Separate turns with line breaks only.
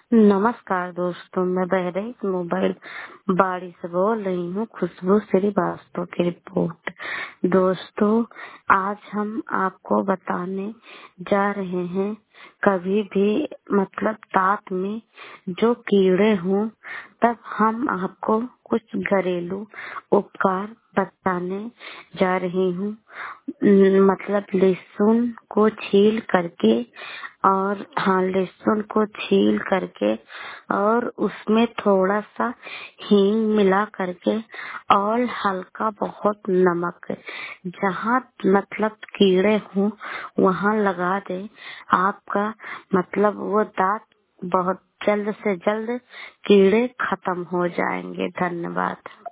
नमस्कार दोस्तों, मैं बहरेच मोबाइल बाड़ी से बोल रही हूँ। खुशबू श्रीवास्तव की रिपोर्ट। दोस्तों, आज हम आपको बताने जा रहे हैं, कभी भी दांत में जो कीड़े हों, तब हम आपको कुछ घरेलू उपचार बताने जा रही हूँ। लहसुन को छील करके लहसुन को छील करके और उसमें थोड़ा सा हींग मिला करके और हल्का बहुत नमक, जहाँ कीड़े हों वहाँ लगा दे। आपका वो दांत बहुत जल्द से जल्द कीड़े खत्म हो जाएंगे। धन्यवाद।